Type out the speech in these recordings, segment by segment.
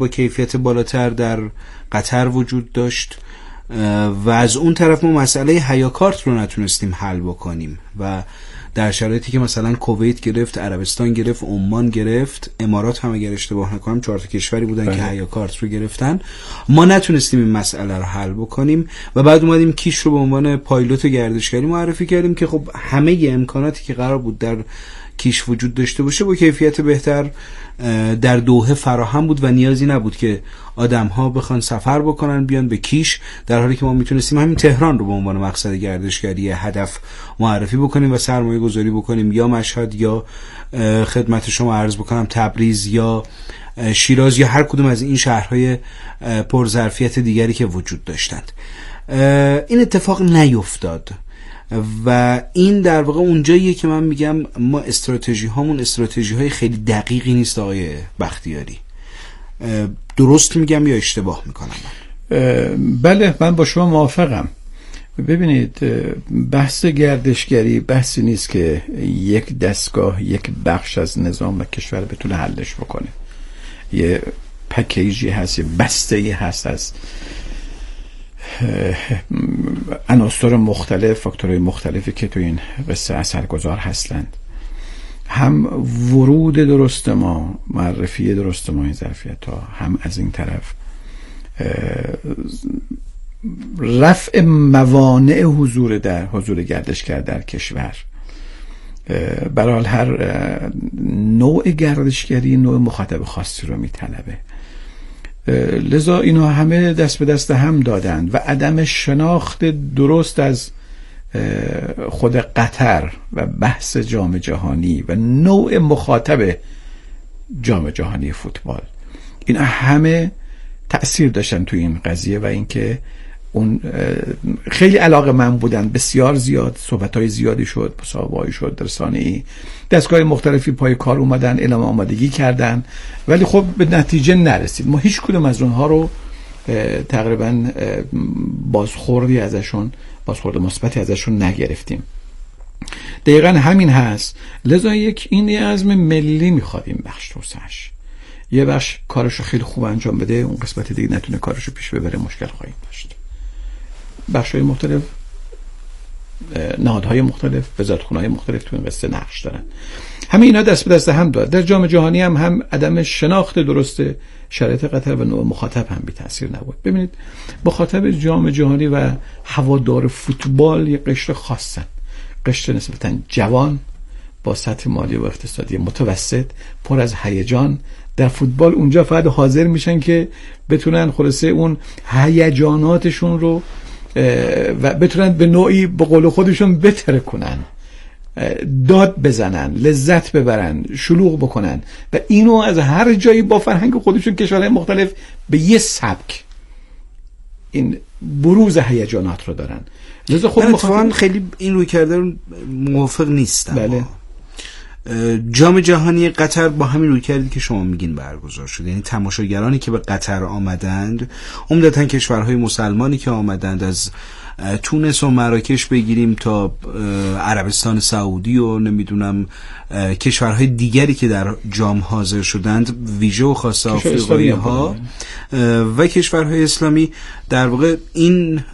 با کیفیت بالاتر در قطر وجود داشت و از اون طرف ما مسئله هیاکارت رو نتونستیم حل بکنیم و در شرایطی که مثلا کویت گرفت، عربستان گرفت، عمان گرفت، امارات هم اگر اشتباه نکنم 4 تا کشوری بودن که هیاکارت رو گرفتن، ما نتونستیم این مسئله رو حل بکنیم و بعد اومدیم کیش رو به عنوان پایلوت گردشگری معرفی کردیم که خب همه امکاناتی که قرار بود در کیش وجود داشته باشه با کیفیت بهتر در دوحه فراهم بود و نیازی نبود که آدم‌ها بخوان سفر بکنن بیان به کیش، در حالی که ما میتونستیم همین تهران رو به عنوان مقصد گردشگری هدف معرفی بکنیم و سرمایه گذاری بکنیم، یا مشهد یا خدمت شما عرض بکنم تبریز یا شیراز یا هر کدوم از این شهرهای پرظرفیت دیگری که وجود داشتند. این اتفاق نیفتاد و این در واقع اونجاییه که من میگم ما استراتژی های خیلی دقیقی نیست آقای بختیاری. درست میگم یا اشتباه میکنم؟ بله، من با شما موافقم. ببینید، بحث گردشگری بحثی نیست که یک دستگاه، یک بخش از نظام و کشور بتونه حلش بکنه. یه پکیجی هست، یه بسته‌ای هست از عناصر مختلف، فاکتورهای مختلفی که تو این قصه اثرگذار هستند. هم ورود درست ما، معرفی درست ما این ظرفیت ها، هم از این طرف رفع موانع حضور گردشگر در کشور. برای هر نوع گردشگری نوع مخاطب خاصی رو میطلبه، لذا اینا همه دست به دست هم دادند و عدم شناخت درست از خود قطر و بحث جام جهانی و نوع مخاطب جام جهانی فوتبال، این همه تأثیر داشتن توی این قضیه و اینکه اون خیلی علاقه من بودن، بسیار زیاد، صحبت‌های زیادی شد، مصاحبه‌ای شد رسانه‌ای، دستگاه مختلفی پای کار اومدن، اعلام آمادگی کردن، ولی خب به نتیجه نرسید. ما هیچ کدوم از اونها رو تقریبا بازخورد مثبتی ازشون نگرفتیم. دقیقاً همین هست. لذا این عزم ملی میخواد این بخش توسعه‌اش. یه بخش کارشو خیلی خوب انجام بده، اون قسمت دیگه نتونه کارشو پیش ببره، مشکل خواهیم داشت. بخش‌های مختلف، نهادهای مختلف، وزارتخونه‌های مختلف تو این قصه نقش دارن. همه اینا دست به دست هم داد. در جام جهانی هم عدم شناخت درست شرایط قطر و نوع مخاطب هم بی تاثیر نبود. ببینید، مخاطب جام جهانی و هوادار فوتبال یه قشر خاصن، قشر نسبتاً جوان با سطح مالی و اقتصادی متوسط، پر از هیجان. در فوتبال اونجا فقط حاضر میشن که بتونن خلاصه اون هیجاناتشون رو و بتونن به نوعی به قول خودشون بتره کنن، داد بزنن، لذت ببرن، شلوغ بکنن و اینو از هر جایی با فرهنگ خودشون، کشورهای مختلف، به یه سبک این بروز هیجانات رو دارن. لذا خب اتفاقا خیلی این روی کرده موافق نیستم. بله. جام جهانی قطر با همین روی کردی که شما میگین برگزار شد، یعنی تماشاگرانی که به قطر آمدند عمدتاً کشورهای مسلمانی که آمدند، از تونس و مراکش بگیریم تا عربستان سعودی و نمیدونم کشورهای دیگری که در جام حاضر شدند، ویژه و خاصه آفریقایی ها و کشورهای اسلامی، در واقع این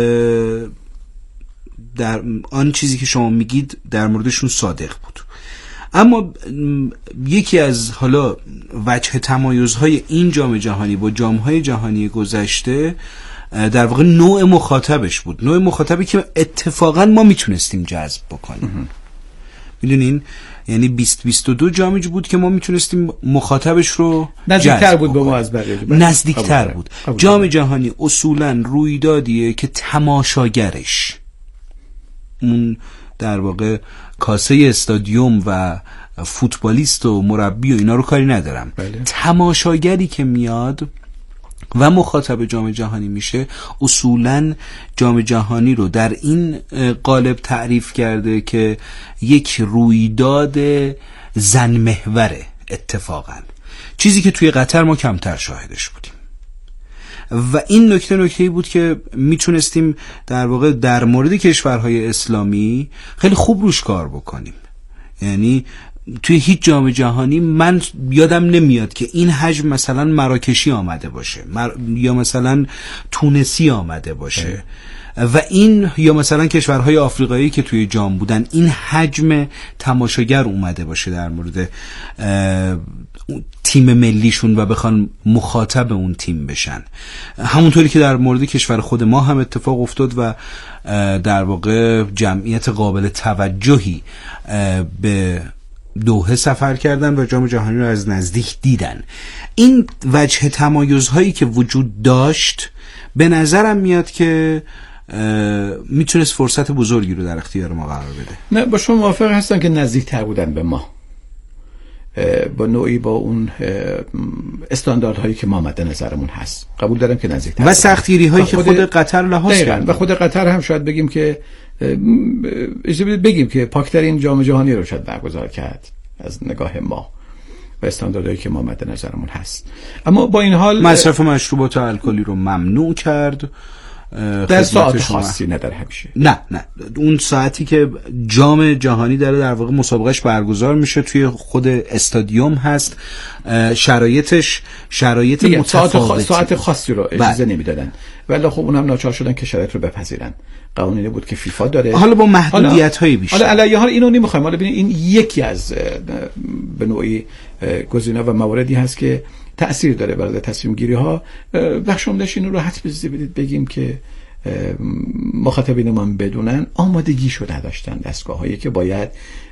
در آن چیزی که شما میگید در موردشون صادق بود. اما یکی از حالا وجه تمایزهای این جام جهانی با جام‌های جهانی گذشته در واقع نوع مخاطبش بود، نوع مخاطبی که اتفاقا ما میتونستیم جذب بکنیم. میدونین، یعنی 2022 جامی بود که ما میتونستیم مخاطبش رو نزدیکتر بود به ما از بقیه، نزدیکتر بود. جام جهانی اصولا رویدادیه که تماشاگرش، اون در واقع کاسه استادیوم و فوتبالیست و مربی و اینا رو کاری ندارم، تماشاگری که میاد و مخاطب جام جهانی میشه، اصولاً جام جهانی رو در این قالب تعریف کرده که یک رویداد زن محوره. اتفاقاً چیزی که توی قطر ما کمتر شاهدش بودیم و این نکته‌ای بود که میتونستیم در واقع در مورد کشورهای اسلامی خیلی خوب روش کار بکنیم. یعنی توی هیچ جام جهانی من یادم نمیاد که این حجم مثلا مراکشی آمده باشه یا مثلا تونسی آمده باشه و این یا مثلا کشورهای آفریقایی که توی جام بودن این حجم تماشاگر اومده باشه در مورد تیم ملیشون و بخوان مخاطب اون تیم بشن. همونطوری که در مورد کشور خود ما هم اتفاق افتاد و در واقع جمعیت قابل توجهی به دوحه سفر کردن و جام جهانی رو از نزدیک دیدن. این وجه تمایزهایی که وجود داشت به نظرم میاد که میتونست فرصت بزرگی رو در اختیار ما قرار بده. نه با شما موافق هستم که نزدیک‌تر بودن به ما، با نوعی با اون استانداردهایی که ما مد نظرمون هست قبول دارم که نزدیک‌تر و سختگیری هایی که خود قطر لحاظ کرد و خود قطر هم شاید بگیم که پاکترین جام جهانی رو شاید برگزار کرد از نگاه ما و استانداردهایی که ما مد نظرمون هست. اما با این حال مصرف مشروبات الکلی رو ممنوع کرد در ساعت خاصی، نه در همیشه. نه اون ساعتی که جام جهانی داره در واقع مسابقهش برگزار میشه توی خود استادیوم هست، شرایط متفاوتی، ساعت خاصی رو اجازه نمیدادن ولی خب اونم ناچار شدن که شرایط رو بپذیرن. قانون اینه بود که فیفا داره، حالا با محدودیت‌های بیشتر. حالا علیه حال اینو نمیخوایم، حالا ببینید این یکی از به نوعی گزینه‌ها و مواردی هست که تأثیر داره برای تصمیم گیری ها. بخش عمده‌اش اینو راحت بدید بگیم که مخاطبین ما بدونن آمادگیشو نداشتن دستگاه‌هایی که باید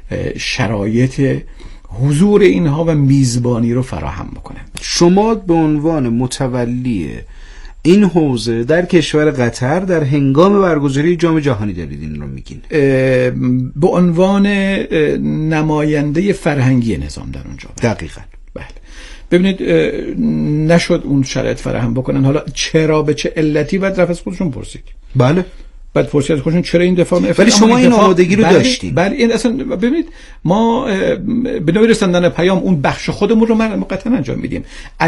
شرایط حضور اینها و میزبانی رو فراهم بکنن. شما به عنوان متولی این حوزه در کشور قطر در هنگام برگزاری جام جهانی دارید این رو میگین؟ به عنوان نماینده فرهنگی نظام در اونجا. دقیقاً. بله. ببینید نشد اون شرایط فراهم بکنن. حالا چرا، به چه علتی بعد رفت از خودشون پرسید. بله. بعد پرسید از خودشون چرا این دفاع می‌کنید. ولی شما این آمادگی رو داشتید. بله این اصلا ببینید ما به نوعی رساندن پیام اون بخش خودمون رو ما قطعا انجام میدیم.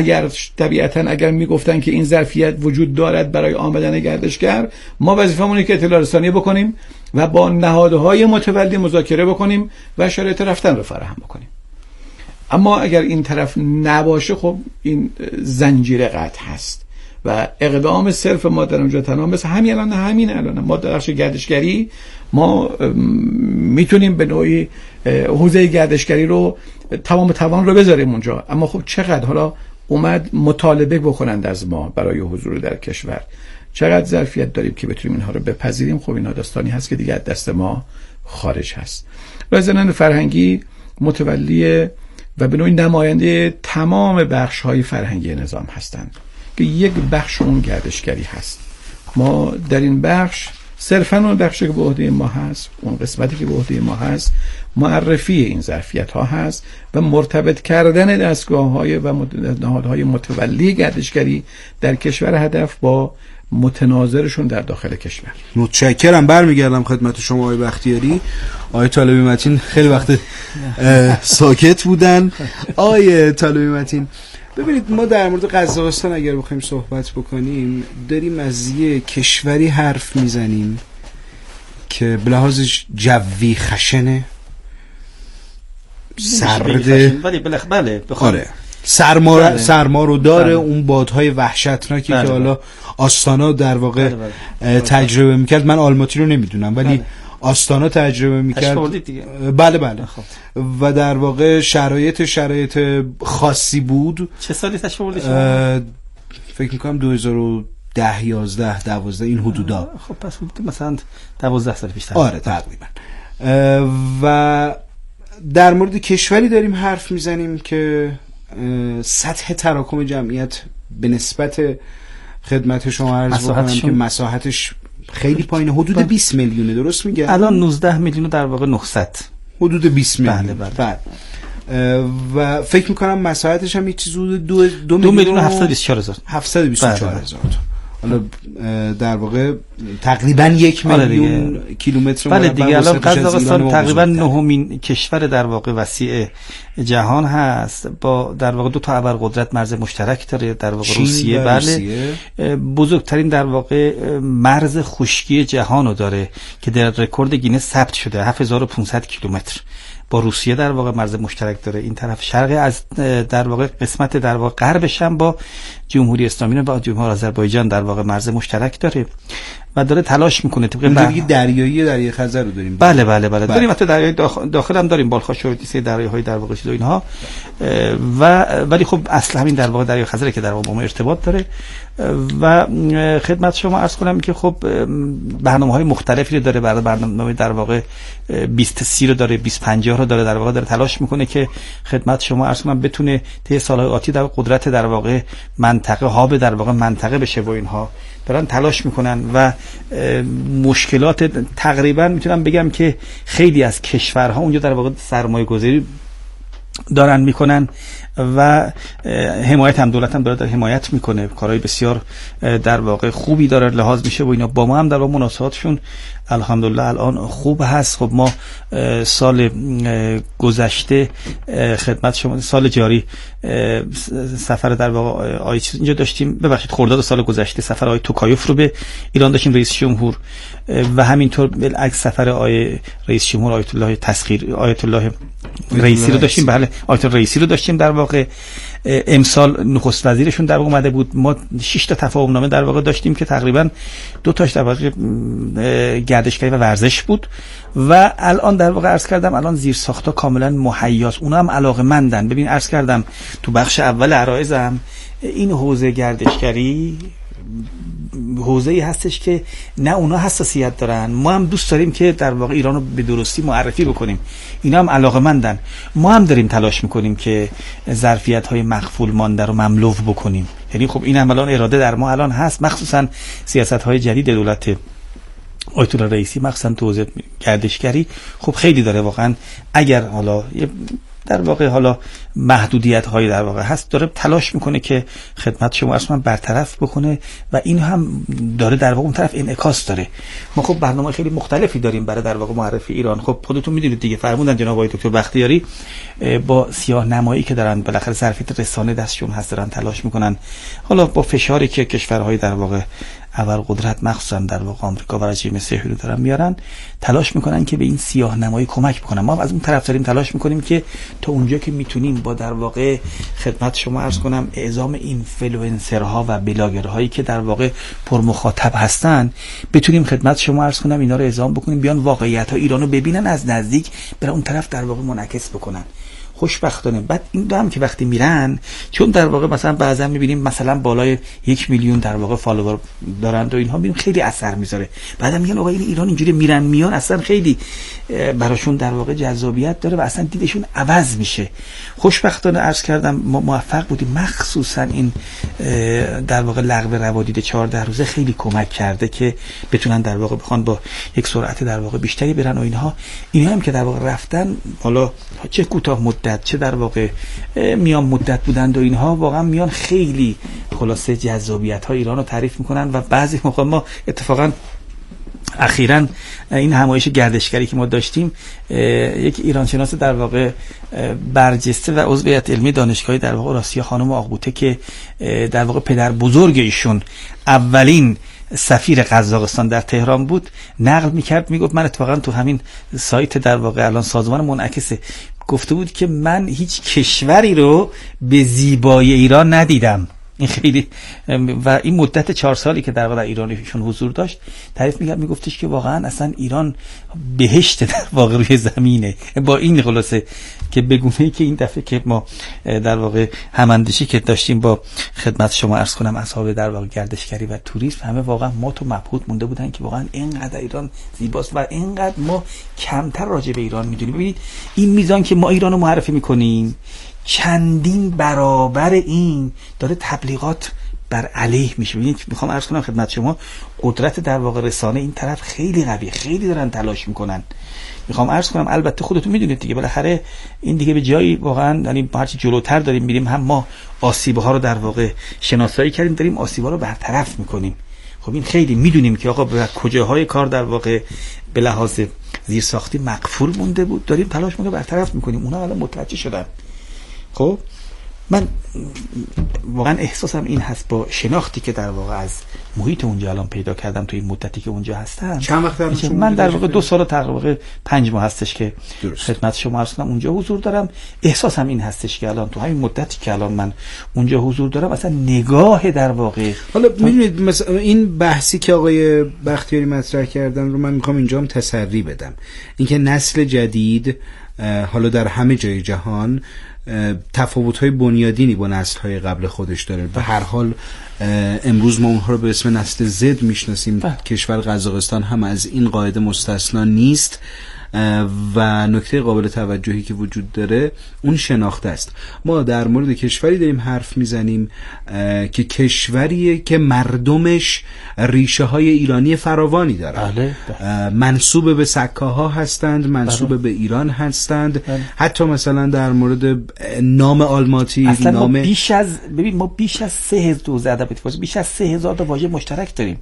اگر میگفتن که این ظرفیت وجود دارد برای آمدن گردشگر، ما وظیفه‌مون اینه که اطلاع رسانی بکنیم و با نهادهای متولی مذاکره بکنیم و شرایط رفتن رو فراهم بکنیم. اما اگر این طرف نباشه خب این زنجیره قطع هست و اقدام صرف ما در اونجا تنها مثل همین الان ما در بخش گردشگری ما میتونیم به نوعی حوزه گردشگری رو تمام توان رو بذاریم اونجا، اما خب چقدر حالا اومد مطالبه بکنند از ما برای حضور در کشور، چقدر ظرفیت داریم که بتونیم اینها رو بپذیریم، خب اینا داستانی هست که دیگه از دست ما خارج هست. رضایت فرهنگی متولی و به نوعی نماینده تمام بخش‌های فرهنگی نظام هستند که یک بخش اون گردشگری هست. ما در این بخش صرفاً اون بخشی که به عهده ما هست، اون قسمتی که به عهده ما هست، معرفی این ظرفیت‌ها هست و مرتبط کردن دستگاه‌های و نهادهای متولی گردشگری در کشور هدف با متناظرشون در داخل کشور. متشکرم. برمیگردم خدمت شما آقای بختیاری. آقای طالبی متین خیلی وقت ساکت بودن. آقای طالبی متین ببینید ما در مورد قزاقستان اگر بخوایم صحبت بکنیم داریم از یه کشوری حرف میزنیم که به لحاظ جوی خشنه، سرده، ولی بله آره سرما رو داره. اون بادهای وحشتناکی که حالا آستانا در واقع تجربه میکرد، من آلماتی رو نمیدونم ولی آستانا تجربه میکرد. بله خب. و در واقع شرایط خاصی بود. چه سالی تشریف شما؟ فکر میکنم 2010 11 12 این حدودا. خب پس مثلا 12 سال پیش. آره تقریبا. و در مورد کشوری داریم حرف میزنیم که سطح تراکم جمعیت به نسبت خدمت شما عرض بکنم که مساحتش خیلی پایینه، حدود 20 میلیونه. درست میگم؟ الان 19 میلیون در واقع 900 حدود 20 میلیون. بله. و فکر میکنم مساحتش هم یه چیز حدود 2 میلیون 724 هزار. حالا در واقع تقریبا 1 میلیون کیلومتر مربع. بله دیگه الان قزاقستان تقریبا نهمین کشور در واقع وسیع جهان هست، با در واقع 2 تا ابرقدرت مرز مشترک داره، در واقع روسیه. بله بزرگترین در واقع مرز خشکی جهان رو داره که در رکورد گینس ثبت شده 7500 کیلومتر. با روسیه در واقع مرز مشترک داره، این طرف شرق از در واقع قسمت در واقع غربش هم با جمهوری اسلامی و با جمهوری آذربایجان در واقع مرز مشترک داره و داره تلاش میکنه طبق دریایی خزر رو داریم. بله داریم، حتی دریای داخل هم داریم، بالخاش و سه دریاهای در واقع چیز و اینها، و ولی خب اصل همین در واقع دریای خزر که در واقع با ما ارتباط داره. و خدمت شما عرض کنم که خب برنامه‌های مختلفی رو داره، برنامه در واقع 2030 رو داره، 2050 رو داره، در واقع داره تلاش میکنه که خدمت شما عرض کنم بتونه طی سال‌های آتی در قدرت در واقع منطقه هاب در واقع منطقه بشه و اینها دارن تلاش میکنن. و مشکلات تقریبا میتونم بگم که خیلی از کشورها اونجا در واقع سرمایه‌گذاری دارن میکنن و حمایت هم دولت هم داره حمایت میکنه، کارهای بسیار در واقع خوبی داره لحاظ میشه و اینا. با ما هم در واقع مناسباتشون الحمدلله الان خوب هست. خب ما سال گذشته خدمت شما سال جاری سفر در واقع اینجا داشتیم، ببخشید خرداد سال گذشته سفر آقای توکایوف رو به ایران داشتیم، رئیس جمهور، و همینطور بالعکس سفر آقای رئیس جمهور آیت الله تسخیر آیت الله رئیسی رو داشتیم. بله آیت الله رئیسی رو داشتیم در واقع. امسال نخست وزیرشون در واقع اومده بود. ما 6 تا تفاهم نامه در واقع داشتیم که تقریبا 2 تاش در واقع گردشگری و ورزش بود و الان در واقع عرض کردم الان زیر ساختا کاملا مهیاست، اونا هم علاقه‌مندن. ببین عرض کردم تو بخش اول عرایزم این حوزه گردشگری حوزه‌ای هستش که نه اونا حساسیت دارن، ما هم دوست داریم که در واقع ایران رو به درستی معرفی بکنیم، اینا هم علاقه‌مندن، ما هم داریم تلاش میکنیم که ظرفیت‌های مخفول مانده رو مملو بکنیم. یعنی خب این هم الان اراده در ما الان هست، مخصوصا سیاست‌های جدید دولت آیت الله رئیسی مخصوصا تو حوزه گردشگری خب خیلی داره واقعا. اگر حالا در واقع حالا محدودیت هایی در واقع هست داره تلاش میکنه که خدمت شما اصلا برطرف بکنه و این هم داره در واقع اون طرف انعکاس داره. ما خب برنامه خیلی مختلفی داریم برای در واقع معرفی ایران. خب خودتون میدونید دیگه، فرمودن جناب آقای دکتر بختیاری با سیاه نمایی که دارن بالاخره ظرفیت رسانه دستشون هست دارن تلاش میکنن، حالا با فشاری که کشورهای در واقع اول قدرت مخصوصا در واقع آمریکا و رژیم صهیونی دارن میارن، تلاش میکنن که به این سیاه نمایی کمک بکنن. ما از اون طرف داریم تلاش میکنیم که تا اونجا که میتونیم با در واقع خدمت شما عرض کنم اعزام اینفلوئنسرها و بلاگرهایی که در واقع پر مخاطب هستن بتونیم خدمت شما عرض کنم اینا رو اعزام بکنیم، بیان واقعیت‌ها ایرانو ببینن، از نزدیک برای اون طرف در واقع منعکس بکنن. خوشبختانه بعد این دو هم که وقتی میرن، چون در واقع مثلا بعضا میبینیم مثلا بالای 1 میلیون در واقع فالوور دارن و اینها، میبینیم خیلی اثر میذاره. بعدا میگن آقا این ایران اینجوری میرن میان، اصلا خیلی براشون در واقع جذابیت داره و اصلا دیدشون عوض میشه. خوشبختانه عرض کردم ما موفق بودیم، مخصوصا این در واقع لغو روادید 14 روزه خیلی کمک کرده که بتونن در واقع بخوان با یک سرعت در واقع بیشتری برن و اینها هم که در واقع رفتن، حالا چه کوتاه مدت چه در واقع میان مدت بودند و اینها، واقعا میان خیلی خلاصه جذابیت های ایران رو تعریف میکنن. و بعضی موقع ما اتفاقا اخیراً این همایش گردشگری که ما داشتیم، یک ایران شناس در واقع برجسته و عضو هیئت علمی دانشگاهی در واقع راسیا خانم آقبوته که در واقع پدر بزرگ ایشون اولین سفیر قزاقستان در تهران بود، نقل میکرد، میگفت من اتفاقا تو همین سایت در واقع الان سازمان منعکسه گفته بود که من هیچ کشوری رو به زیبایی ایران ندیدم. این خیلی و این مدت 4 سالی که در واقع ایران ایشون حضور داشت تعریف می‌کرد، میگفتش که واقعا اصلا ایران بهشت در واقع روی زمینه. با این خلاصه که بگونه که این دفعه که ما در واقع هماندیشی که داشتیم با خدمت شما عرض کنم اصحاب در واقع گردشگری و توریسم، همه واقعا ما تو مبهوت مونده بودن که واقعا اینقدر ایران زیباست و اینقدر ما کمتر راجع به ایران میدونیم. ببینید این میزان که ما ایرانو معرفی میکنیم چندین برابر این داره تبلیغات بر علیه میشه. ببینید میخوام عرض کنم خدمت شما قدرت در واقع رسانه این طرف خیلی قویه، خیلی دارن تلاش میکنن. میخوام عرض کنم البته خودتون میدونید دیگه، بالاخره این دیگه به جایی واقعا یعنی هرچی جلوتر داریم میریم هم ما آسیب‌ها رو در واقع شناسایی کردیم، داریم آسیب‌ها رو برطرف میکنیم. خب این خیلی میدونیم که آقا به کجاهای کار در واقع به لحاظ زیرساختی مقفول مونده بود، داریم تلاش میکنیم برطرف میکنیم، اونها الان متوجه شدن. خب من واقعا احساسم این هست با شناختی که در واقع از محیط اونجا الان پیدا کردم تو این مدتی که اونجا هستم. چند وقت من در واقع 2 سال تقریبا 5 ماه هستش که خدمت شما عرض کنم اونجا حضور دارم. احساسم این هستش که الان تو همین مدتی که الان من اونجا حضور دارم اصلا نگاه در واقع حالا میدونید مثلا این بحثی که آقای بختیاری مطرح کردن رو من میخوام اینجا هم تسری بدم، اینکه نسل جدید حالا در همه جای جهان تفاوت‌های بنیادینی با نسل‌های قبل خودش داره. به هر حال امروز ما اونها رو به اسم نسل زد میشناسیم. کشور قزاقستان هم از این قاعده مستثنا نیست و نکته قابل توجهی که وجود داره اون شناخته است. ما در مورد کشوری داریم حرف میزنیم که کشوریه که مردمش ریشه های ایرانی فراوانی دارن. منسوب به سکاها هستند، منسوب به ایران هستند. حتی مثلا در مورد نام آلماتی، اصلا نام ما بیش از 3000 بیش از 3000 تا واژه مشترک داریم.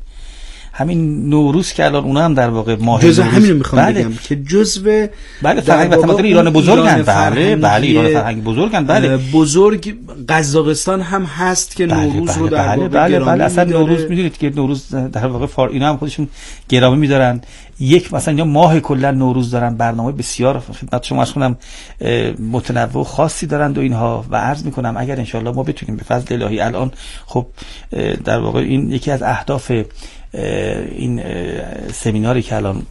همین نوروز که الان اونا هم در واقع ماه جزء همین رو میخوام بگم که جزء فرهنگ و تمدن ایران بزرگن. بله ایران فرهنگ بزرگن. بزرگ قزاقستان هم هست که نوروز رو در واقع بله اصلا نوروز میدونید که نوروز در واقع اینا هم خودشون گرامی میدارن. یک مثلا یا ماه کلا نوروز دارن، برنامه بسیار خدمت شما عرض کنم متنوع خاصی دارن و اینها و عرض میکنم اگر انشالله ما بتونیم به فضل الهی الان خب در واقع این یکی از اهداف این سمیناری که الان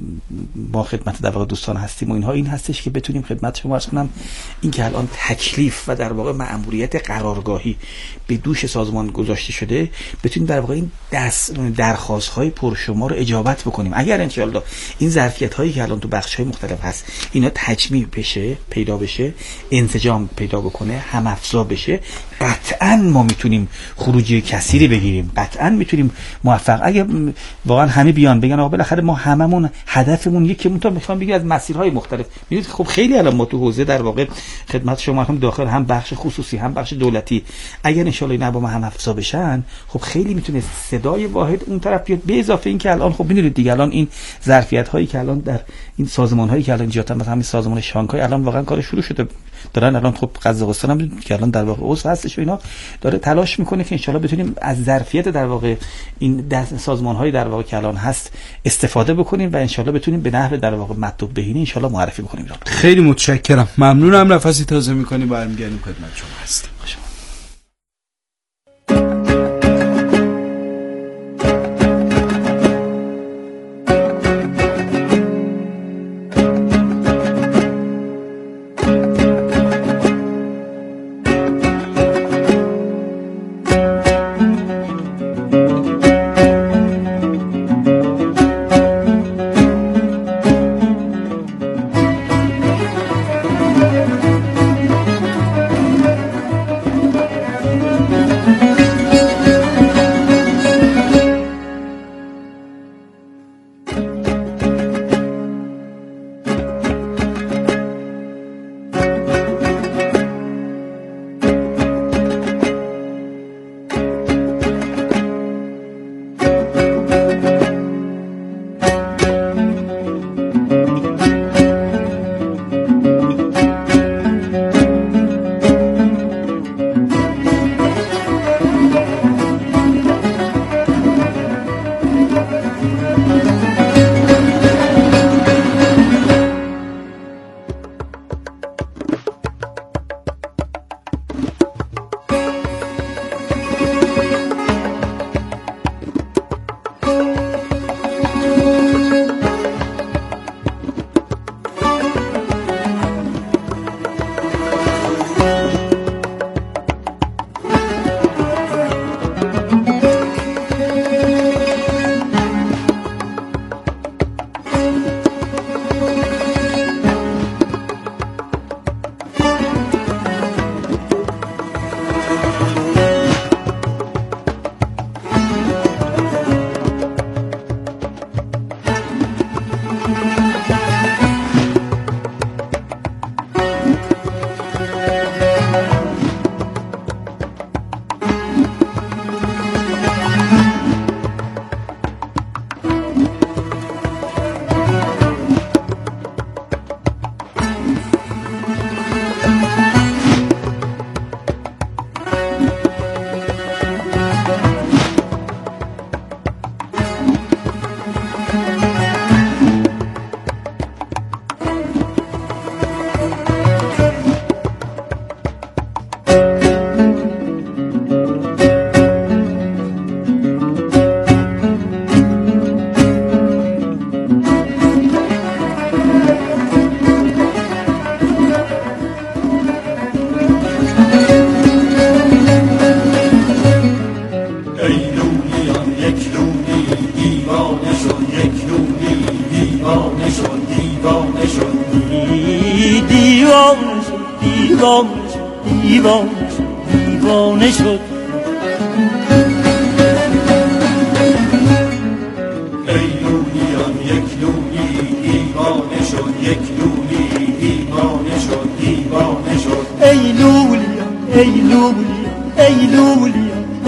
ما خدمت در واقع دوستان هستیم و اینها این هستش که بتونیم خدمت شما عرض کنم این که الان تکلیف و در واقع مأموریت قرارگاهی به دوش سازمان گذاشته شده بتونیم در واقع این درخواست‌های پرشمار رو اجابت بکنیم. اگر انشالله این ظرفیت‌هایی که الان تو بخش‌های مختلف هست اینا تجمیع بشه، پیدا بشه، انسجام پیدا بکنه، هم افزا بشه، قطعاً ما میتونیم خروجی کثیری بگیریم. قطعاً میتونیم موفق. اگه واقعا همه بیان بگن آقا بالاخره ما هممون هدفمون یکیمون تا میخوام بگم از مسیرهای مختلف. میدونید خب خیلی الان ما تو حوزه در واقع خدمت شما هم داخل هم بخش خصوصی هم بخش دولتی اگر ان شاءالله اینا با ما هم افزا بشن خب خیلی میتونه صدای واحد اون طرف بیاد. به اضافه این که الان خب میدونید دیگه الان این ظرفیت هایی که الان در این سازمان هایی که الان جاتن مثلا همین سازمان شانگهای الان واقعا کار شروع شده دارن. الان خب قزاقستان هم که الان در واقع عضو هستش و اینا داره تلاش میکنه که ان شاءالله بتونیم از ظرفیت در واقع این سازمان های در واقع که الان هست استفاده بکنیم و ان شاءالله بتونیم به نحو در واقع مطلوب بهینه ان شاءالله معرفی بکنیم. خیلی متشکرم، ممنونم. نفسی تازه میکنی برمیگردیم خدمت شما هستیم.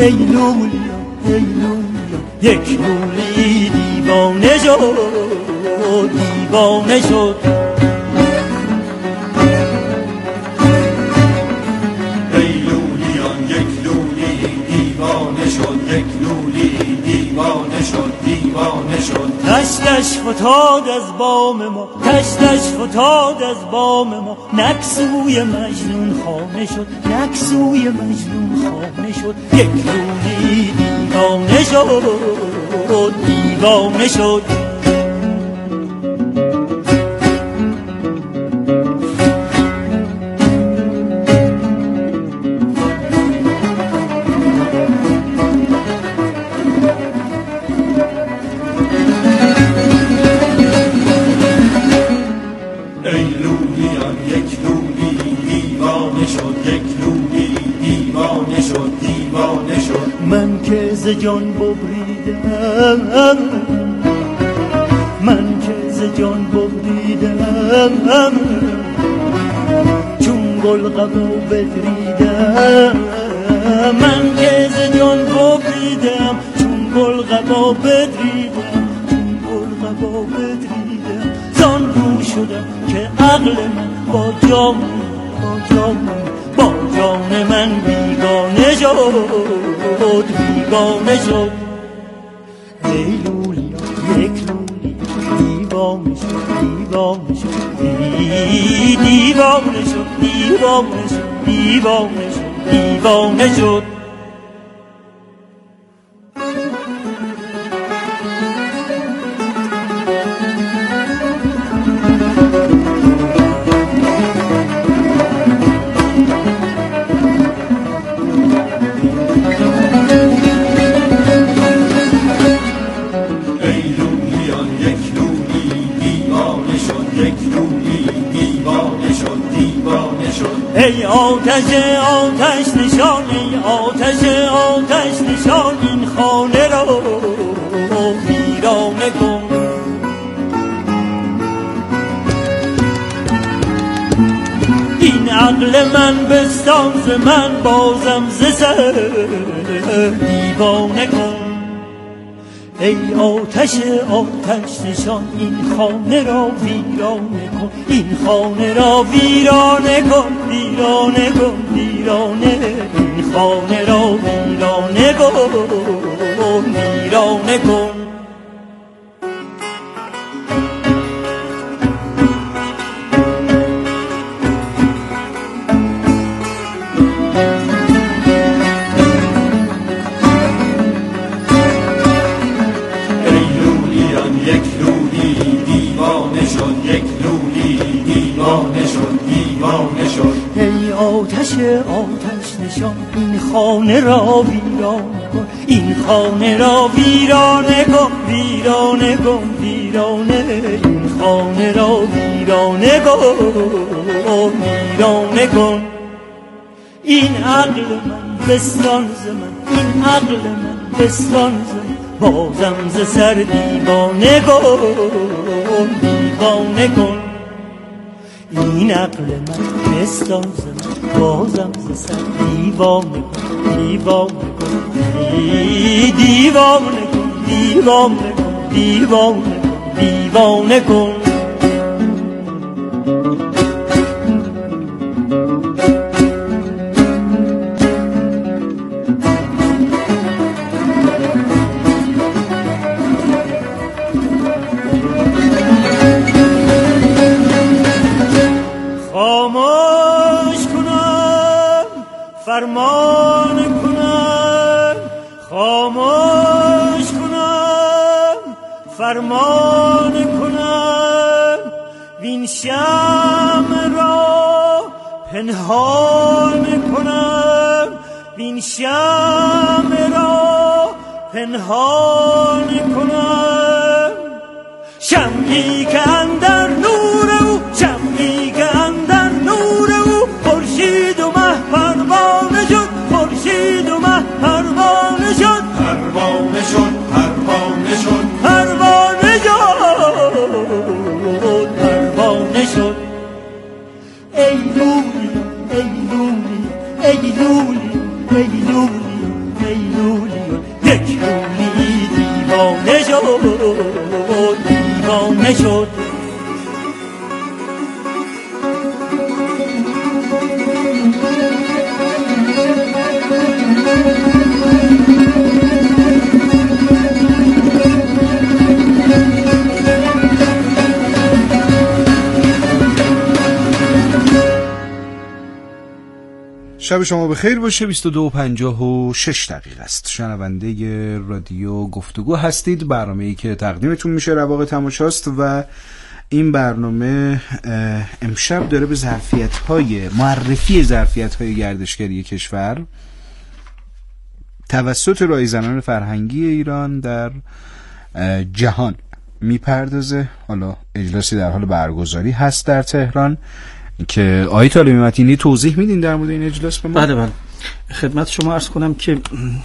ای لولیا ای لولیا یک لولی دیوانه شد دیوانه شد ای لولیان یک لولی دیوانه شد یک لولی دیوانه شد دیوانه شد تشتش فتاد از بام ما تشتش فتاد از بام ما نکسوی مجنون خانه شد نکسوی مجنون خانه شد یک لولی دیوانه شد دیوانه شد من که ز جان ببریدم من که ز جان ببریدم چون گل قبا بدریدم من که ز جان ببریدم چون گل قبا بدریدم چون گل قبا بدریدم زان رو شدم که عقل من با جان با جان من بیگانه شد بیگانه شد ای لولیا یک لولی دیوانه شد دیوانه شد دیوانه شد دیوانه شد دیوانه شد دیوانه شد ای آتش آتش نشان ای آتش آتش نشان این خانه را ویرانه کن این عقل من بستان ز من بازم ز سر دیوانه کن ای آتش آتش نشان این خانه را ویرانه کن این خانه را ویرانه کن ویرانه کن ویرانه این خانه را ویرانه کن ویرانه کن ای آتش آتش نشان این خانه را ویرانه کن این خانه را ویرانه کن ویرانه کن ویرانه این خانه را ویرانه کن ویرانه کن این عقل من بستان ز من این عقل من بستان ز من بازم ز سر دیوانه کن دیوانه کن این عقل من بستان ز من بازم ز سر دیوانه کن دیوانه کن دیوانه کن دیوانه کن دیوانه کن دیوانه کن فرمان کنم خاموش کنم فرمان کنم وین شمع را پنهان کنم وین شمع را پنهان کنم شمعی که اندر نور او شمعی که اندر نور او خورشید و مه پروانه شد خورشید و مه پروانه شد پروانه شد پروانه شد پروانه شد پروانه شد ای لولی ای لولی ای لولی ای لولی ای لولی ویرانه شد. شب شما بخیر باشه. 22:56 است. شنونده رادیو گفتگو هستید، برنامه‌ای که تقدیمتون میشه رواق تماشاست و این برنامه امشب داره به معرفی ظرفیت‌های گردشگری کشور توسط رایزنان فرهنگی ایران در جهان میپردازه. حالا اجلاسی در حال برگزاری هست در تهران که آقای طالبی متینی توضیح میدین در مورد این اجلاس به ما؟ بله خدمت شما عرض کنم که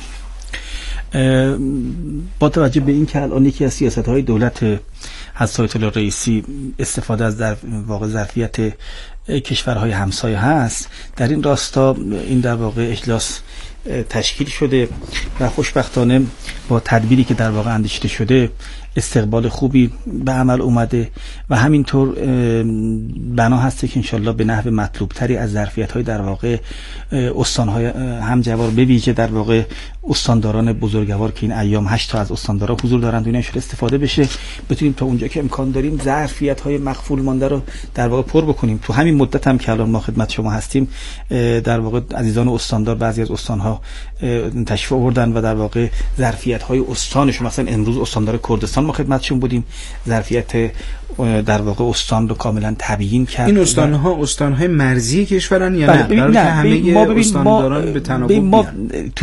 با توجه به این که الان یکی از سیاست‌های دولت حضرت آیت الله رئیسی استفاده از در واقع ظرفیت کشورهای همسایه هست، در این راستا این در واقع اجلاس تشکیل شده و خوشبختانه با تدبیری که در واقع اندیشیده شده استقبال خوبی به عمل اومده و همینطور بنا هسته که انشالله به نحو مطلوب تری از ظرفیت‌های در واقع استان‌های همجوار به ویژه در واقع استانداران بزرگوار که این ایام 8 تا از استاندارا حضور دارند و اینا استفاده بشه، بتونیم تا اونجا که امکان داریم ظرفیت‌های مخفول مانده رو در واقع پر بکنیم. تو همین مدت هم که الان ما خدمت شما هستیم در واقع عزیزان استاندار بعضی از استان‌ها تشریف آوردن و در واقع ظرفیت‌های استانشون، مثلا امروز استاندار کردستان ما خدمتشون بودیم، ظرفیت در واقع استان رو کاملا تبیین کرد. این استانهای مرزی کشورن یا نه؟ برای که همه استانداران به تناوب ما تو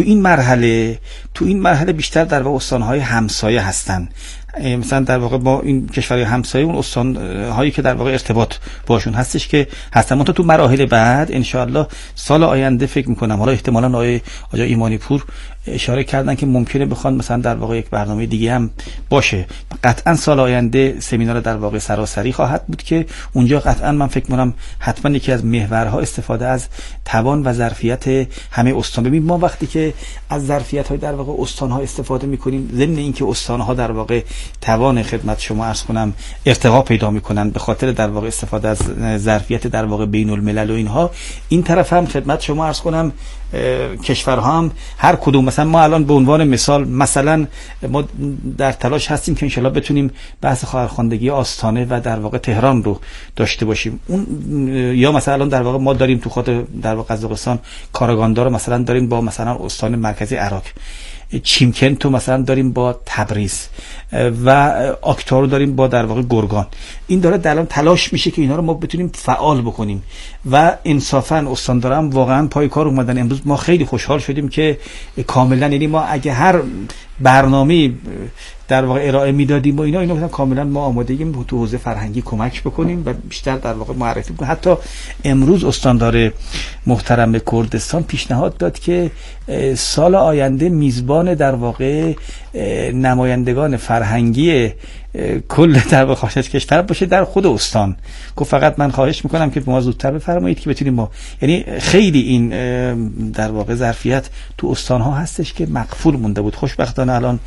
این مرحله بیشتر در واقع استانهای همسایه هستن. مثلا در واقع با این کشورهای همسایه اون استان‌هایی که در واقع ارتباط باشون هستش که هستن. تو مراحل بعد ان شاء الله سال آینده فکر می‌کنم، حالا احتمالاً آقای ایمانی پور اشاره کردن که ممکنه بخوان مثلا در واقع یک برنامه دیگه هم باشه. قطعاً سال آینده سمینار در واقع سراسری خواهد بود که اونجا قطعاً من فکر می‌کنم حتما یکی از محورها استفاده از توان و ظرفیت همه استان. ببین ما وقتی که از ظرفیت‌های در واقع استان‌ها استفاده می‌کنیم، ضمن اینکه استان‌ها در واقع توان خدمت شما عرض کنم ارتقا پیدا می‌کنن به خاطر در واقع استفاده از ظرفیت در واقع بین الملل و اینها، این طرف هم خدمت شما عرض کنم کشورها هم هر کدوم، مثلا ما الان به عنوان مثال مثلا ما در تلاش هستیم که انشالله بتونیم بحث خواهرخواندگی آستانه و در واقع تهران رو داشته باشیم. اون یا مثلا الان در واقع ما داریم تو خود در واقع قزاقستان کاراگاندار مثلا داریم با مثلا استان مرکزی عراق، چیمکن تو مثلا داریم با تبریز و آکتار داریم با در واقع گرگان. این داره در الان تلاش میشه که اینا رو ما بتونیم فعال بکنیم و انصافا استاندارا هم واقعا پای کار اومدن. امروز ما خیلی خوشحال شدیم که کاملا، یعنی ما اگه هر برنامه در واقع ارائه میدادیم و اینا کاملا ما آماده ایم تو حوزه فرهنگی کمک بکنیم و بیشتر در واقع معرفی کنیم. حتی امروز استاندار محترم کردستان پیشنهاد داد که سال آینده میزبان در واقع نمایندگان فرهنگی کل در واقع خارج کشور باشه در خود استان. گفت فقط من خواهش میکنم که ما زودتر بفرمایید که بتونیم ما، یعنی خیلی این در واقع ظرفیت تو استان‌ها هستش که مقفول مونده بود. خوشبختانه الان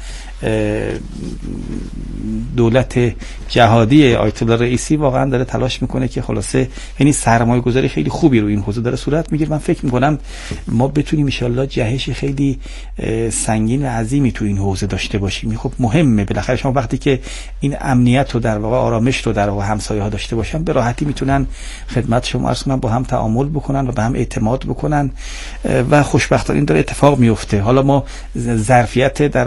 دولت جهادی آیت الله رئیسی واقعا داره تلاش میکنه که خلاصه یعنی سرمایه گذاری خیلی خوبی رو این حوزه داره صورت میگیره. من فکر میکنم ما بتونیم ان شاءالله جهش خیلی سنگین و عظیمی تو این حوزه داشته باشیم. خب مهمه بالاخره شما وقتی که این امنیت رو در واقع آرامش رو در واقع همسایه ها داشته باشن به راحتی میتونن خدمت شما عرض کنم با هم تعامل بکنن و به هم اعتماد بکنن و خوشبختانه این داره اتفاق میفته. حالا ما ظرفیت در